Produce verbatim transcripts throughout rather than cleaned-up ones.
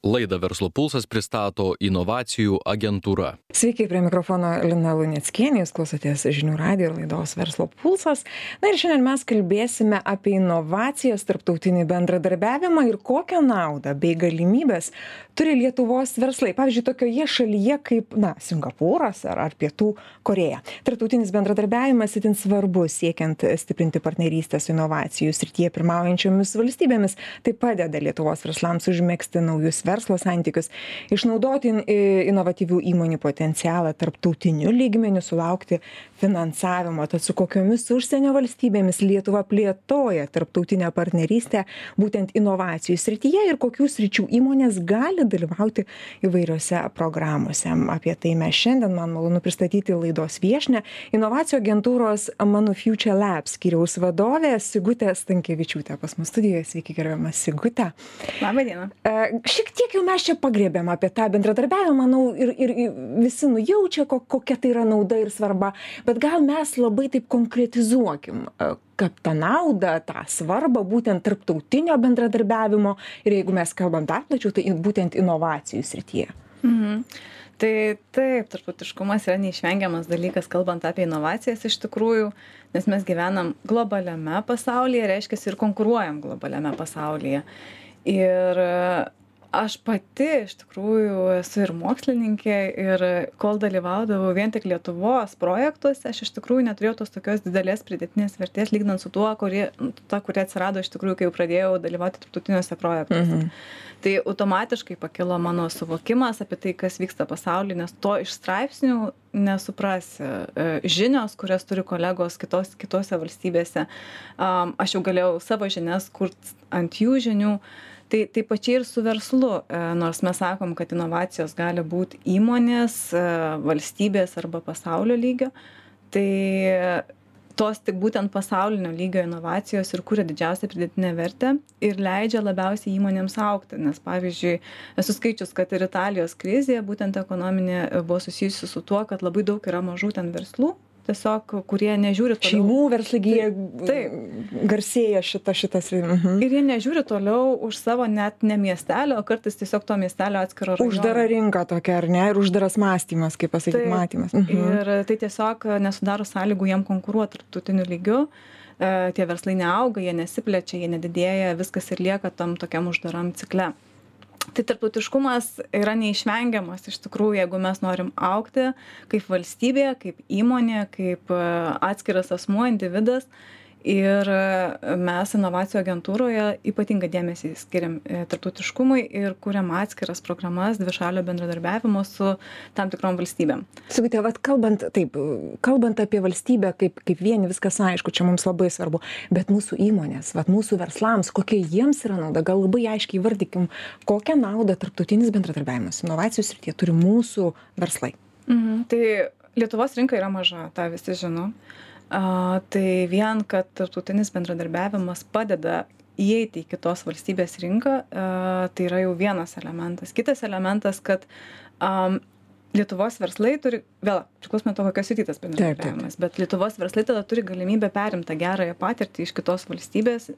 Laidą Verslo pulsas pristato inovacijų agentūra. Sveiki, prie mikrofono Lina Luneckienė, jūs klausotės žinių radijo ir laidos Verslo pulsas. Na ir šiandien mes kalbėsime apie inovacijas, tarptautinį bendradarbiavimą ir kokią naudą bei galimybės turi Lietuvos verslai. Pavyzdžiui, tokioje šalyje kaip, na, Singapūras ar, ar Pietų Korėja. Tarptautinis bendradarbiavimas itin svarbus siekiant stiprinti partnerystę su inovacijų srityje pirmaujančiomis valstybėmis. Tai padeda Lietuvos verslams užmegzti naujus verslo santykius, išnaudoti inovatyvių įmonių potencialą tarptautiniu lygmeniu, sulaukti finansavimo. Tad su kokiomis užsienio valstybėmis Lietuva plėtoja tarptautinę partnerystę būtent inovacijų srityje ir kokių sričių įmonės gali dalyvauti įvairiose programuose. Apie tai mes šiandien, man malonu pristatyti laidos viešnią, inovacijų agentūros Manu Future Labs skyriaus vadovė Sigutė Stankevičiūtė pas mus studijoje. Sveiki, gerbiama Sigutė. Labą dieną. Šiek tiek jau mes čia pagrėbėm apie tą bendradarbiavimą, manau, ir, ir, ir visi nujaučia, kokia tai yra nauda ir svarba, bet gal mes labai taip konkretizuokim, kad tą naudą, tą svarbą būtent tarptautinio bendradarbiavimo ir jeigu mes kalbam dar plačiau, tai būtent inovacijų srityje. Mhm. Tai taip, tarptautiškumas yra neišvengiamas dalykas, kalbant apie inovacijas iš tikrųjų, nes mes gyvenam globaliame pasaulyje, reiškia ir konkuruojam globaliame pasaulyje. Ir aš pati iš tikrųjų esu ir mokslininkė ir kol dalyvaudavau vien tik Lietuvos projektuose, aš iš tikrųjų neturėjau tos tokios didelės pridėtinės vertės, lyginant su tuo, kuri, ta, kuri atsirado iš tikrųjų, kai jau pradėjau dalyvauti tarptautiniuose projektuose. Mhm. Tai automatiškai pakilo mano suvokimas apie tai, kas vyksta pasaulyje, nes to iš straipsnių nesuprasi. Žinios, kurias turi kolegos kitos, kitose valstybėse, aš jau galėjau savo žinias kurti ant jų žinių. Tai, tai pačiai ir su verslu, nors mes sakom, kad inovacijos gali būti įmonės, valstybės arba pasaulio lygio, tai tos tik būtent pasaulinio lygio inovacijos ir kuria didžiausią pridėtinę vertę ir leidžia labiausiai įmonėms augti. Nes pavyzdžiui, esu skaičius, kad ir Italijos krizė, būtent ekonominė, buvo susijusi su tuo, kad labai daug yra mažų ten verslų, tiesiog, kurie nežiūri toliau. Šeimų verslygyje garsėja šita, šitas. Mhm. Ir jie nežiūri toliau už savo net ne miestelio, o kartais tiesiog to miestelio atskiro rajono. Uždara rinka tokia, ar ne? Ir uždaras mąstymas, kaip pasakyti, matymas. Mhm. Ir tai tiesiog nesudaro sąlygų jiem konkuruoti tarptautiniu lygiu. Tie verslai neauga, jie nesiplečia, jie nedidėja, viskas ir lieka tam tokiam uždaram cikle. Tai tarptautiškumas yra neišvengiamas iš tikrųjų, jeigu mes norim augti kaip valstybė, kaip įmonė, kaip atskiras asmuo, individas. Ir mes inovacijų agentūroje ypatingą dėmesį skiriam tarptautiškumui ir kuriam atskiras programas dvišalio bendradarbiavimo su tam tikrom valstybėm. Sigutė, vat kalbant, taip, kalbant apie valstybę kaip, kaip vieni, viskas aišku, čia mums labai svarbu, bet mūsų įmonės, vat mūsų verslams, kokia jiems yra nauda, gal labai aiškiai įvardykim, kokią naudą tarptautinis bendradarbiavimas inovacijų srityje turi mūsų verslai. Mhm. Tai Lietuvos rinka yra maža, tą visi žino. Uh, tai vien, kad tarptautinis bendradarbiavimas padeda įeiti į kitos valstybės rinką, uh, tai yra jau vienas elementas. Kitas elementas, kad um, Lietuvos verslai turi, vėl, priklausomai to, kokios įtytas bendradarbiavimas, bet Lietuvos verslai tada turi galimybę perimti gerąją patirtį iš kitos valstybės,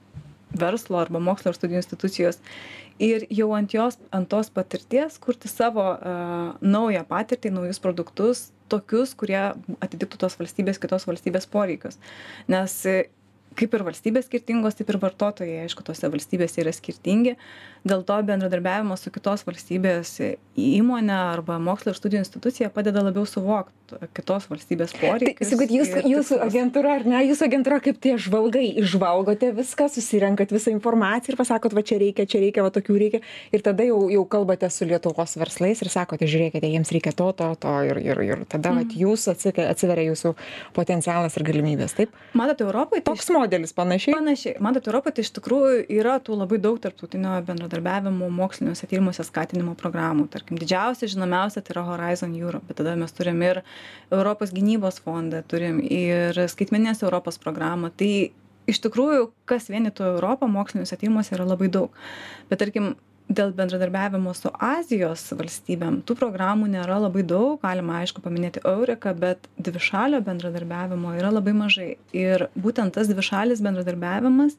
verslo arba mokslo ir studijų institucijos ir jau ant jos, ant tos patirties kurti savo uh, naują patirtį, naujus produktus, tokius, kurie atitiktų tos valstybės, kitos valstybės poreikius. Nes kaip ir valstybės skirtingos, taip ir vartotojai, aišku, tose valstybėse yra skirtingi. Dėl to bendradarbiavimas su kitos valstybės įmonė arba mokslo ir studijų institucija padeda labiau suvokti kitos valstybės poreikius. Tai, jūs, jūsų agentūra, ar ne, jūsų agentūra kaip tie žvalgai, išvalgote viską, susirenkat visą informaciją ir pasakot, va čia reikia, čia reikia, va tokių reikia. Ir tada jau, jau kalbate su Lietuvos verslais ir sakote, žiūrėkite, jiems reikia to, to, to ir, ir, ir tada mm. va, jūs atsiveria jūsų potencialas ir galimybės, taip? Matote, Europoje toks modelis panašiai? Panašiai. Matote, Europoje tai iš tikrųjų yra tų labai daug tarptautinio bendradarbiavimo moksliniuose tyrimuose skatinimo programų. Tarkim, didžiausia, žinomiausia tai yra Horizon Europe, bet tada mes turim ir Europos gynybos fondą, turim ir skaitmeninės Europos programą. Tai iš tikrųjų, kas vienytų Europą moksliniuose tyrimuose yra labai daug. Bet tarkim, dėl bendradarbiavimo su Azijos valstybėm, tų programų nėra labai daug, galima aišku paminėti Eureka, bet dvišalio bendradarbiavimo yra labai mažai. Ir būtent tas dvišalis bendradarbiavimas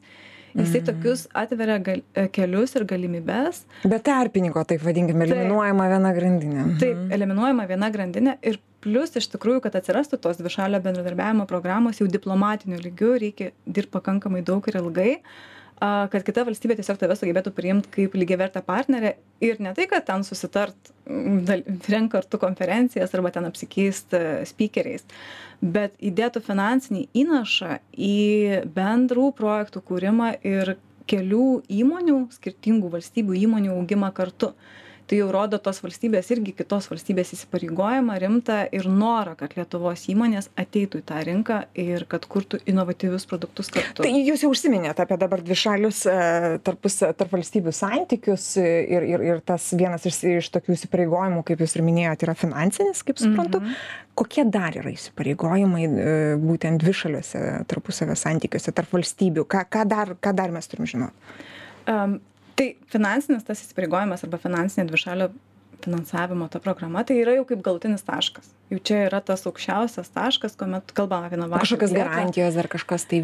Jisai tokius atveria gal, kelius ir galimybes. Be tarpininko, taip vadinkime, eliminuojama viena grandinė. Taip, eliminuojama viena grandinė ir plius iš tikrųjų, kad atsirastų tos dvišalio bendradarbiavimo programos jau diplomatiniu lygiu, reikia dirbti pakankamai daug ir ilgai, kad kita valstybė tiesiog tave sugebėtų priimti kaip lygiavertę partnerę ir ne tai, kad ten susitart, renk kartu konferencijas arba ten apsikeist speakeriais, bet įdėtų finansinį įnašą į bendrų projektų kūrimą ir kelių įmonių, skirtingų valstybių įmonių augimą kartu. Tai jau rodo tos valstybės irgi kitos valstybės įsipareigojimą rimtą ir norą, kad Lietuvos įmonės ateitų į tą rinką ir kad kurtų inovatyvius produktus kartu. Tai jūs jau užsiminėte apie dabar dvišalius tarpus, tarp valstybių santykius ir, ir, ir tas vienas iš, iš tokių įsipareigojimų, kaip jūs ir minėjote, yra finansinis, kaip suprantu. Mm-hmm. Kokie dar yra įsipareigojimai būtent dvišaliuose tarpusavio santykiuose tarp valstybių? Ką, ką, dar, ką dar mes turim žinoti? Um, Tai finansinis tas įsipareigojimas arba finansinė dvišalio finansavimo ta programa, tai yra jau kaip galutinis taškas. Jau čia yra tas aukščiausias taškas, kuomet kalbame apie inovacijų. Kažkokios garantijos ar kažkas tai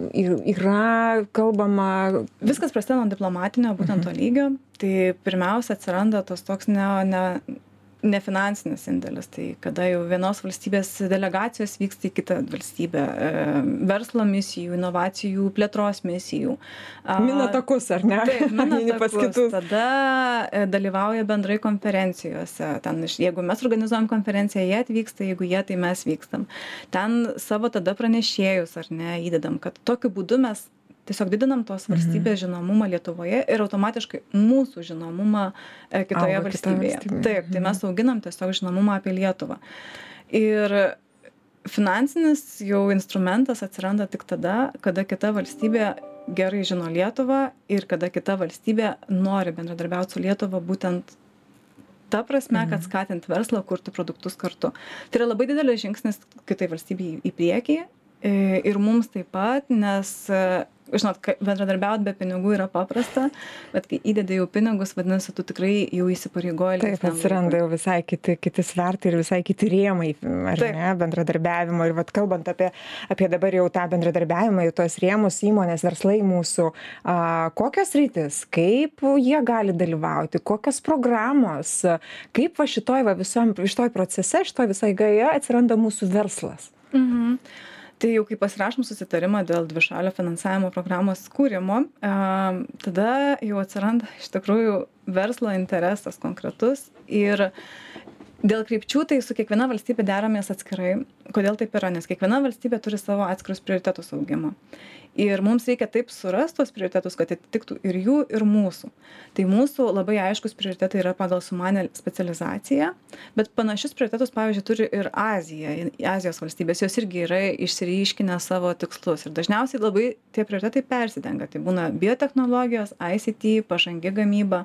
yra kalbama. Viskas prasideda nuo diplomatinio būtent to lygio. Tai pirmiausia atsiranda tas toks ne, ne, nefinansinis indėlis. Tai kada jau vienos valstybės delegacijos vyksta į kitą valstybę, verslo misijų, inovacijų plėtros misijų. Mina takus, ar ne? Taip, mina takus. Tada dalyvauja bendrai konferencijose. Ten, jeigu mes organizuojam konferenciją, jie atvyksta, jeigu jie, tai mes vykstam. Ten savo tada pranešėjus, ar ne, įdedam, kad tokiu būdu mes tiesiog didinam tos valstybės žinomumą Lietuvoje ir automatiškai mūsų žinomumą kitoje Auga valstybėje. Kita valstybė. Taip, tai mes auginam tiesiog žinomumą apie Lietuvą. Ir finansinis jau instrumentas atsiranda tik tada, kada kita valstybė gerai žino Lietuvą ir kada kita valstybė nori bendradarbiauti su Lietuva būtent ta prasme, kad skatint verslą, kurti produktus kartu. Tai yra labai didelis žingsnis kitai valstybei į priekį ir mums taip pat, nes žinot, bendradarbiauti be pinigų yra paprasta, bet kai įdedi jau pinigus, vadinasi, tu tikrai jau įsipareigoji. Taip, atsiranda jau visai kiti, kiti svertai ir visai kiti rėmai, ar Taip. ne, bendradarbiavimo. Ir vat, kalbant apie, apie dabar jau tą bendradarbiavimą, jau tos rėmus įmonės, verslai mūsų, a, kokios rytis, kaip jie gali dalyvauti, kokios programos, kaip va šitoj, va, visom, šitoj procese, šitoj visai gaje atsiranda mūsų verslas. Mhm. Tai jau kai pasirašom susitarimą dėl dvišalio finansavimo programos kūrimo, tada jau atsiranda iš tikrųjų verslo interesas konkretus ir dėl krypčių tai su kiekviena valstybė deramės atskirai. Kodėl taip yra? Nes kiekviena valstybė turi savo atskirus prioritetus augimo. Ir mums reikia taip surasti tos prioritetus, kad atitiktų ir jų, ir mūsų. Tai mūsų labai aiškus prioritetai yra pagal sumanę specializaciją, bet panašius prioritetus, pavyzdžiui, turi ir Azija, Azijos valstybės, jos irgi yra išsiryškinę savo tikslus. Ir dažniausiai labai tie prioritetai persidengia. Tai būna biotechnologijos, I C T, pažangi gamyba,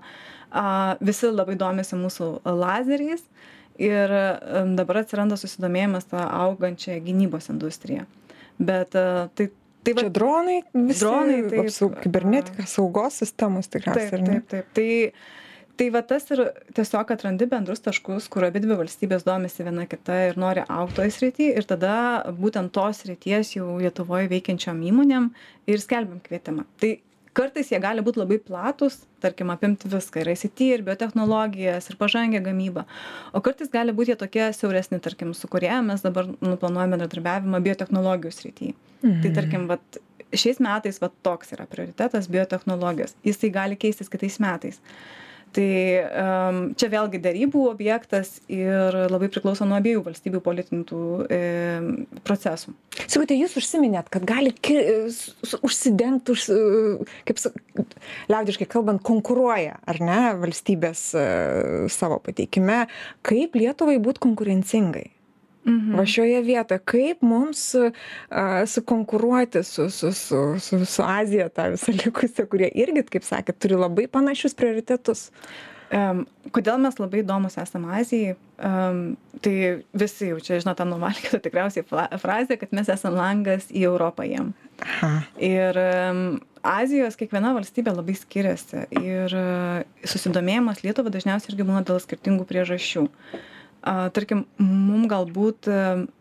visi labai domisi mūsų lazeriais ir dabar atsiranda susidomėjimas tą augančią gynybos industriją. Bet tai Tai va, čia dronai, visi, dronai taip, apsaug, kibernetika, saugos sistemos tikriausiai. Taip, taip, taip. Tai, tai va tas ir tiesiog atrandi bendrus taškus, kur abi dvi valstybės domisi viena kita ir nori augti toje srityje ir tada būtent tos srities jau Lietuvoje veikiančiom įmonėm ir skelbiam kvietimą. Tai kartais jie gali būti labai platus, tarkim, apimti viską, ir I C T, ir biotechnologijas, ir pažangę gamybą. O kartais gali būti jie tokie siauresni, tarkim, su kuria mes dabar nuplanuojame bendradarbiavimą biotechnologijų srityje. Mhm. Tai tarkim, vat, šiais metais vat, toks yra prioritetas biotechnologijos. Jisai gali keistis kitais metais. Tai um, čia vėlgi derybų objektas ir labai priklauso nuo abiejų valstybių politinių tų e, procesų. Sigutė, jūs užsiminėt, kad gali ki, užsidengti, už, kaip liaudiškai kalbant, konkuruoja, ar ne, valstybės e, savo pateikime. Kaip Lietuvai būti konkurencingai? Mhm. Va šioje vietoje, kaip mums uh, sukonkuruoti su, su, su, su, su Azija, tą visą likusią, kurie irgi, kaip sakėt, turi labai panašius prioritetus. Um, kodėl mes labai įdomus esame Azijai? Um, tai visi jau čia, žinot, tą nuvalkėtų tikriausiai frazę, kad mes esame langas į Europą jiem. Aha. Ir um, Azijos kiekviena valstybė labai skiriasi ir uh, susidomėjimas Lietuva dažniausiai irgi būna dėl skirtingų priežasčių. Uh, tarkim, mums galbūt uh,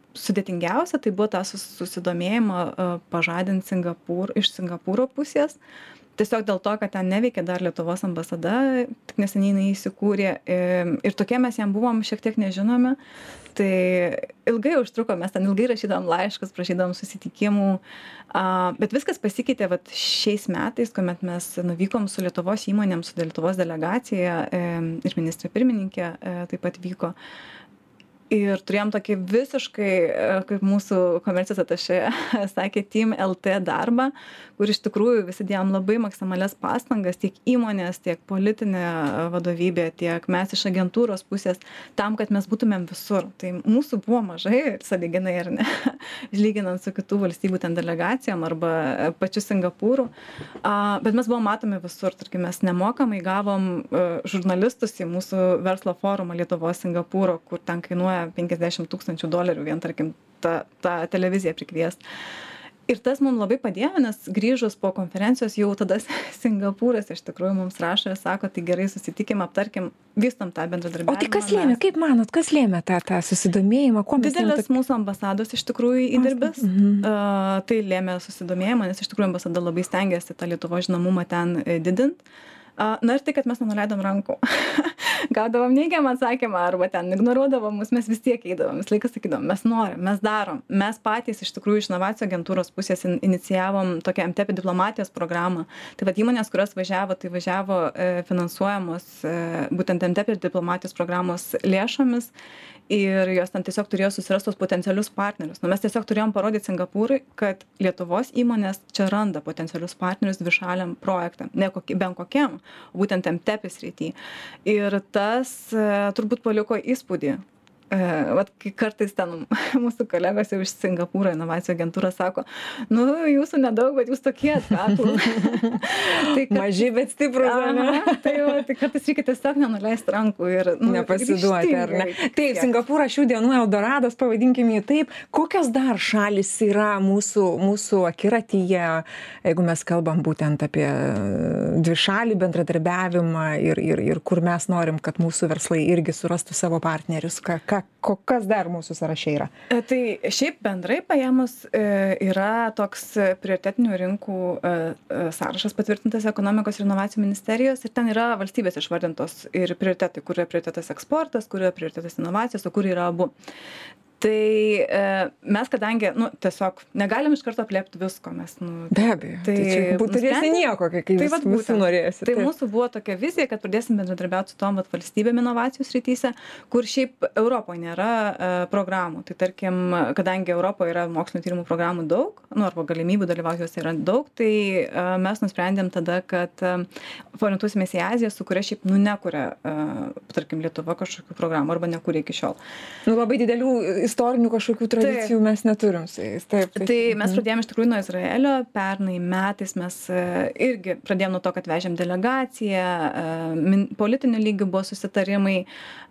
sudėtingiausia tai buvo tą susidomėjimą pažadint Singapūr, iš Singapūro pusės. Tiesiog dėl to, kad ten neveikia dar Lietuvos ambasada, tik neseniai jinai įsikūrė ir tokie mes jam buvom šiek tiek nežinomi. Tai ilgai užtruko, mes ten ilgai rašydavom laiškus, prašydavom susitikimų, bet viskas pasikeitė vat šiais metais, kuomet mes nuvykom su Lietuvos įmonėm, su Lietuvos delegacija ir ministrė pirmininkė taip pat vyko. Ir turėjom tokį visiškai, kaip mūsų komercijos atašė sakė, Team L T darbą, kur iš tikrųjų visi dėjom labai maksimalias pastangas, tiek įmonės, tiek politinė vadovybė, tiek mes iš agentūros pusės, tam, kad mes būtumėm visur. Tai mūsų buvo mažai, sąlyginai ar ne, lyginant su kitų valstybių ten delegacijom arba pačiu Singapūru, bet mes buvom matomi visur. Tarkim, mes nemokamai gavom žurnalistus į mūsų verslo forumą Lietuvos Singapūro, kur ten kainuoja penkiasdešimt tūkstančių dolerių vien, tarkim, tą, tą televiziją prikviest. Ir tas mums labai padėjo, nes grįžus po konferencijos jau tada Singapūras iš tikrųjų mums rašo ir sako, tai gerai susitikim, aptarkim, vystom tą bendradarbiavimą. O tai kas lėmė, kaip manot, kas lėmė tą, tą susidomėjimą? Didelis tą... mūsų ambasados iš tikrųjų įdirbis, mhm. uh, tai lėmė susidomėjimą, nes iš tikrųjų ambasada labai stengiasi tą Lietuvos žinomumą ten didint. Uh, na ir tai, kad mes nenuleidom rankų. Gaudavom neigiamą atsakymą arba ten ignoruodavom mus, mes vis tiek eidavom, vis laikas sakydavom, mes norim, mes darom. Mes patys iš tikrųjų iš inovacijų agentūros pusės in, inicijavom tokią M T P diplomatijos programą. Tai vad įmonės, kurios važiavo, tai važiavo e, finansuojamos e, būtent M T P diplomatijos programos lėšomis ir jos ten tiesiog turėjo susirastos potencialius partnerius. Nu, mes tiesiog turėjom parodyti Singapūrui, kad Lietuvos įmonės čia randa potencialius partnerius dvišaliam projektam, ne kokie, bent kokiam, o būtent M T P srity. Ir tas e, turbūt paliko įspūdį. E, vat, kai kartais ten mūsų kolegos jau iš Singapūro inovacijų agentūros sako, nu, jūsų nedaug, bet jūs tokie atkaklūs. tai kad... Maži, bet stiprus. Aha, tai, va, tai kartais reikia tiesiog nenuleisti rankų ir nu, nepasiduoti, ar ne? Taip, Singapūras šių dienų Eldoradas, pavadinkime jį taip. Kokios dar šalis yra mūsų, mūsų akiratyje, jeigu mes kalbam būtent apie dvišalį bendradarbiavimą ir, ir, ir kur mes norim, kad mūsų verslai irgi surastų savo partnerius? Ką, ką Kas dar mūsų sąraše yra? Tai šiaip bendrai paėmus yra toks prioritetinių rinkų sąrašas patvirtintas ekonomikos ir inovacijų ministerijos ir ten yra valstybės išvardintos ir prioritetai, kur yra prioritetas eksportas, kur yra prioritetas inovacijos, o kur yra abu. Tai e, mes kadangi, nu, tiesiog negalim iš karto apliepti visko, mes, nu... Be abejo, tai, tai turėsi nieko, kai, kai tai vis, visi norėsi. Tai mūsų buvo tokia vizija, kad pradėsim bendradarbiauti su tom vat, valstybėm inovacijų srityse, kur šiaip Europoje nėra e, programų. Tai tarkim, kadangi Europoje yra mokslinio tyrimų programų daug, nu, arba galimybių dalyvauti juose yra daug, tai e, mes nusprendėm tada, kad e, orientuosimės į Aziją, su kuria šiaip, nu, nekuria, e, tarkim, Lietuva kažkokių programų, arba nekuria iki šiol. Nu, labai didelių istorinių kažkokių tradicijų taip. Mes neturim su jais. Taip, taip. Tai mes pradėjome iš tikrųjų nuo Izraelio, pernai metais mes irgi pradėjome nuo to, kad vežėm delegaciją, politinių lygių buvo susitarimai,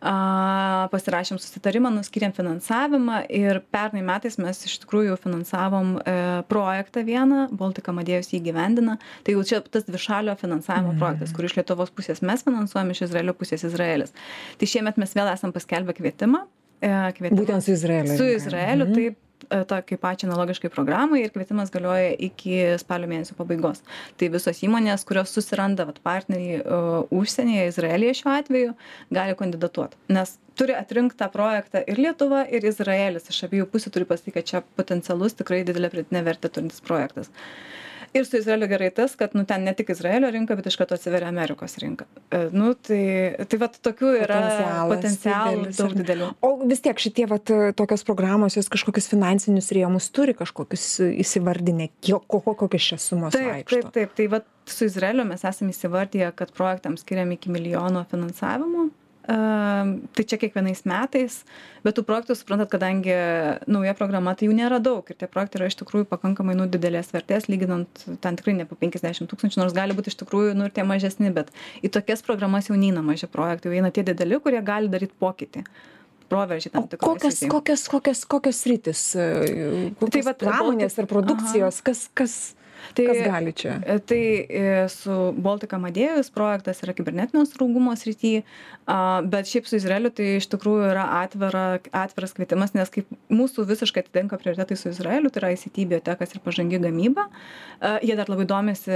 pasirašėm susitarimą, nuskyrėm finansavimą ir pernai metais mes iš tikrųjų finansavom projektą vieną, Baltic Amadeus jį gyvendina, tai jau čia tas dvišalio finansavimo mm. projektas, kur iš Lietuvos pusės mes finansuojam, iš Izraelio pusės Izraelis. Tai šiemet mes vėl esam paskelbę kvietimą. Kvietimą. Būtent su Izraeliu. Su Izraeliu, mhm. taip, tokiai pačiai analogiškai programai ir kvietimas galioja iki spalio mėnesio pabaigos. Tai visos įmonės, kurios susiranda vat, partneriai uh, užsienyje, Izraelyje šiuo atveju, gali kandidatuoti. Nes turi atrinkti tą projektą ir Lietuva, ir Izraelis. Iš abiejų pusių turi pasakyti, kad čia potencialus tikrai didelę pridėtinę vertę turintis projektas. Ir su Izraeliu gerai tas, kad nu, ten ne tik Izraelio rinka, bet iš karto atsiveria Amerikos rinka. E, nu, tai, tai vat, tokių yra potencialų daug didelių. O vis tiek šitie vat, tokios programos, jos kažkokius finansinius rėmus turi, kažkokius įsivardinę, kokios čia sumos vaikšto? Taip, taip, taip. Tai vat, su Izraeliu mes esame įsivardyję, kad projektams skiriam iki milijono finansavimo. Uh, tai čia kiekvienais metais, bet tų projektų, suprantat, kadangi nauja programa, tai jų nėra daug ir tie projektai yra iš tikrųjų pakankamai nu, didelės vertės, lyginant ten tikrai ne po penkiasdešimt tūkstančių, nors gali būti iš tikrųjų nu, ir tie mažesni, bet į tokias programas jau neina maži projektai, jau eina tie dideli, kurie gali daryti pokytį. Proveržį tam tikrų. Kokios, kokios, kokios, kokios rytis? Kokios tai, vat, pramonės ir produkcijos? Aha. Kas, kas... Tai, kas gali čia? Tai su Baltic Amadeus projektas yra kibernetinio saugumo srity, bet šiaip su Izraeliu tai iš tikrųjų yra atvira, atviras kvietimas, nes kaip mūsų visiškai atitinka prioritetai su Izraeliu, tai yra I C T biotekas ir pažangi gamyba. Jie dar labai domisi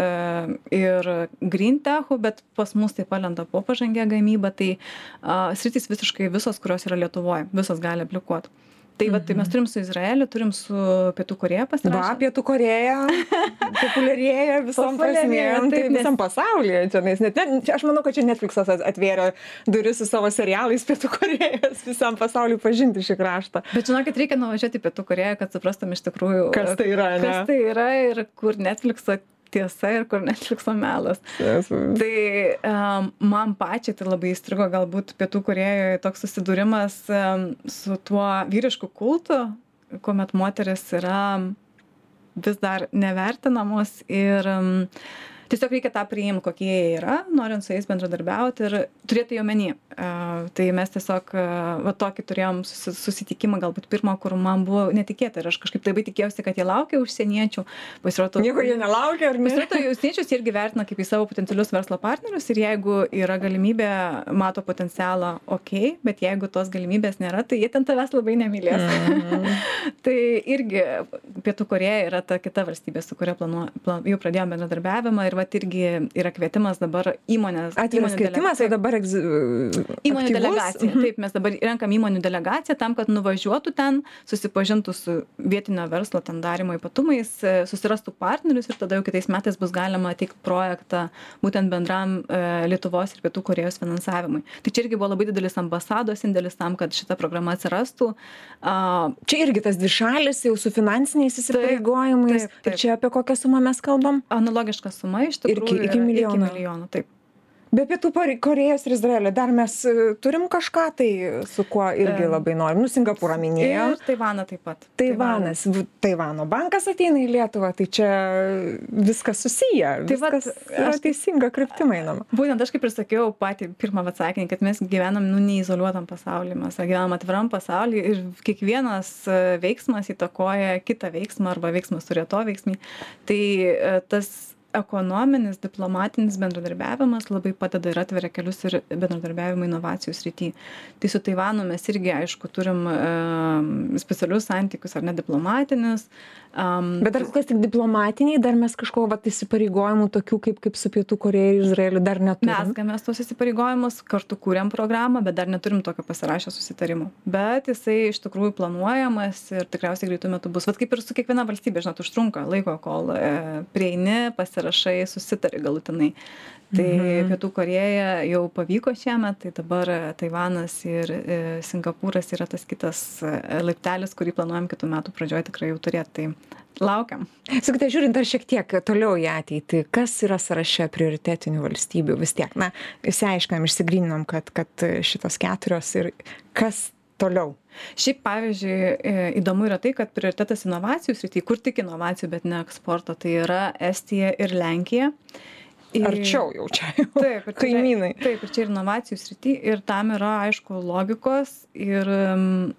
ir green techu, bet pas mus taip palenda po pažangę gamybą, tai sritys visiškai visos, kurios yra Lietuvoje, visos gali aplikuoti. Tai, va, tai mes turim su Izraeliu, turim su Pietų Korėja pasirašę. Va, Pietų Korėja populiarėja visom prasmėm, tai visam pasaulyje. Čia, nes net, net, aš manau, kad čia Netflixas atvėrė duris su savo serialais Pietų Korėjos visam pasauliu pažinti šį kraštą. Bet žinokit, reikia nuvažiuoti į Pietų Korėją, kad suprastum iš tikrųjų, kas tai yra, ne? Kas tai yra ir kur Netflixo tiesa ir kur Netflixo melas. Yes. Tai um, man pačiai tai labai įstrigo galbūt Pietų Korėjoje toks susidūrimas um, su tuo vyrišku kultu, kuomet moteris yra vis dar nevertinamos ir um, tiesiog reikia tą priimti, kokie jie yra, norint su jais bendradarbiauti ir turėti jį omeny. Uh, tai mes tiesiog uh, va, tokį turėjom susitikimą, galbūt pirmą, kur man buvo netikėta ir aš kažkaip labai tikėjausi, kad jie laukia užsieniečių. Pasirodo, nieko jie nelaukia, ar ne? Pasirodo, užsieniečius irgi vertina kaip į savo potencialius verslo partnerius ir jeigu yra galimybė, mato potencialą, okei, okay, bet jeigu tos galimybės nėra, tai jie ten tavęs labai nemylės. Mm-hmm. Tai irgi Pietų Korėja yra ta kita valstybė, su kuria planu, plan, jau pradėjome bendradarbiavimą ir vat irgi yra kvietimas dabar įmonės. Atviras kvietimas, tai dabar egz... įmonių aktyvus? Delegacija. Mhm. Taip, mes dabar renkam įmonių delegaciją tam, kad nuvažiuotų ten, susipažintų su vietinio verslo ten darymo ypatumais, susirastų partnerius ir tada jau kitais metais bus galima teikti projektą būtent bendram e, Lietuvos ir Pietų Korėjos finansavimui. Tai čia irgi buvo labai didelis ambasados indėlis tam, kad šita programa atsirastų. A, čia irgi tas dvišalis jau su finansiniais įsipareigojimais. Taip, taip, taip. Ir čia apie kokią sumą mes kalbam? Analogiška suma iš tikrųjų iki, iki milijono. Iki milijono, taip. Be Pietų Korėjos ir Izraelio dar mes turim kažką tai, su kuo irgi labai norim. Nu, Singapūrą minėjom. Ir Taivaną taip pat. Taivanas. Taivano bankas ateina į Lietuvą, tai čia viskas susiję. Tai viskas vat, yra aš, teisinga kryptima einama. Būtent aš kaip ir sakiau patį pirmą atsakinį, kad mes gyvenam nu, neizoliuotam pasaulyje, mes gyvenam atviram pasaulyje ir kiekvienas veiksmas įtakoja kitą veiksmą arba veiksmas turi to veiksmį. Tai tas ekonominis, diplomatinis bendradarbiavimas labai padeda ir atveria kelius ir bendradarbiavimo inovacijų srity. Tai su Taivanu mes irgi, aišku, turim e, specialius santykius ar ne diplomatinis. Um, Bet dar kas tik diplomatiniai, dar mes kažko vat įsipareigojimų tokių kaip, kaip su Pietų Korėja ir Izraeliu dar neturim. Mes gamės tos įsipareigojimus, kartu kūrėm programą, bet dar neturim tokio pasirašę susitarimų. Bet jisai iš tikrųjų planuojamas ir tikriausiai greitų metų bus. Vat kaip ir su kiekviena valstybė, žinot, užtrunka laiko, kol e, prieini, pasirašai, susitari galutinai. Tai mhm. Pietų Korėja jau pavyko šiemet, tai dabar Taivanas ir e, Singapūras yra tas kitas e, laiptelis, kurį planuojam kitų metų pradžioje tikrai jau turėti. Tai laukiam. Sakite, žiūrint dar šiek tiek toliau į ateitį, kas yra sąraše prioritetinių valstybių vis tiek? Na, išsiaiškinam, išsigryninom, kad, kad šitos keturios ir kas toliau. Šiaip, pavyzdžiui, įdomu yra tai, kad prioritetas inovacijų srity, kur tik inovacijų, bet ne eksporto, tai yra Estija ir Lenkija. Ir... Arčiau jau čia, jau. Taip, ir kaimynai. Čia, taip, ir čia ir inovacijų srity, ir tam yra, aišku, logikos ir um,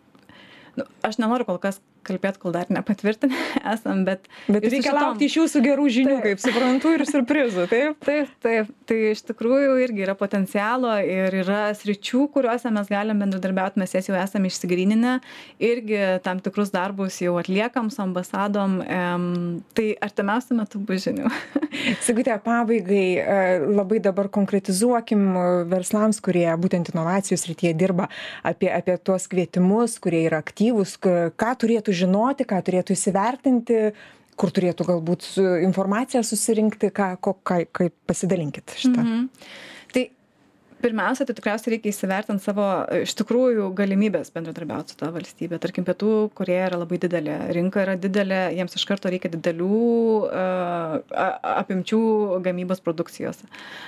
nu, aš nenoriu kol kas kalbėti, kol dar nepatvirtinę esam, bet... Bet reikia šitom... laukti iš jūsų gerų žinių, taip. Kaip suprantu, ir surprizų, taip? Taip, taip. Tai iš tikrųjų irgi yra potencialo ir yra sričių, kuriuose mes galim bendradarbiauti, mes jas jau esame išsigryninę, irgi tam tikrus darbus jau atliekam su ambasadom, em, tai artimiausiu metu bus žinių. Sigute, pabaigai labai dabar konkretizuokim verslams, kurie būtent inovacijų srityje dirba, apie, apie tuos kvietimus, kurie yra aktyvūs, ką turėtų žinoti, ką turėtų įsivertinti, kur turėtų galbūt informaciją susirinkti, ką, ko, ką, kaip pasidalinkit šitą. Mhm. Tai pirmiausia, tai tikriausiai reikia įsivertinti savo iš tikrųjų galimybės bendradarbiauti su ta valstybė. Tarkim, Pietų Korėja yra labai didelė, rinka yra didelė, jiems iš karto reikia didelių uh, apimčių gamybos produkcijos.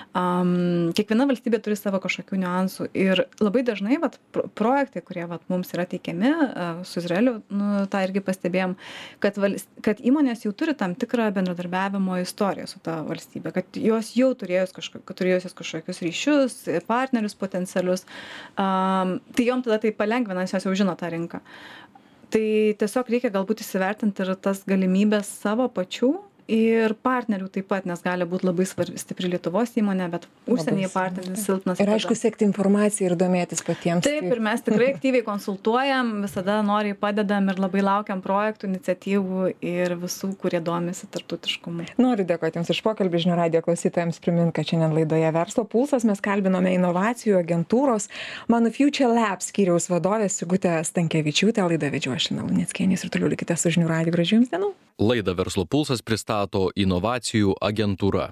Um, kiekviena valstybė turi savo kažkokių niuansų ir labai dažnai vat, projektai, kurie vat, mums yra teikiami uh, su Izraeliu, nu, tą irgi pastebėjom, kad, valst, kad įmonės jau turi tam tikrą bendradarbiavimo istoriją su ta valstybė, kad jos jau turėjus kažkokius, turėjus kažkokius ryšius, partnerius potencialius, um, tai jom tada tai palengvina, nes jos jau žino tą rinką. Tai tiesiog reikia galbūt įsivertinti ir tas galimybės savo pačių ir partnerių taip pat, nes gali būti labai svarbi, stipri Lietuvos įmonė, bet užsienyje partneris silpnas. Ir aišku, sekti informaciją ir domėtis patiems. Taip, ir mes tikrai aktyviai konsultuojam, visada noriai padedam ir labai laukiam projektų, iniciatyvų ir visų, kurie domisi tarptautiškumu. Noriu dėkoti Jums už pokalbį, žinių radijo klausytojams primint, kad šiandien laidoje Verslo pulsas mes kalbinome inovacijų agentūros Mano Future Labs skyriaus vadovę Sigutę Stankevičiūtę. Laidą vedžiau aš Lina Luneckienė ir toliau likite su žinių radiju. Gražių Jums dienų. Laidą Verslo pulsas pristato inovacijų agentūra.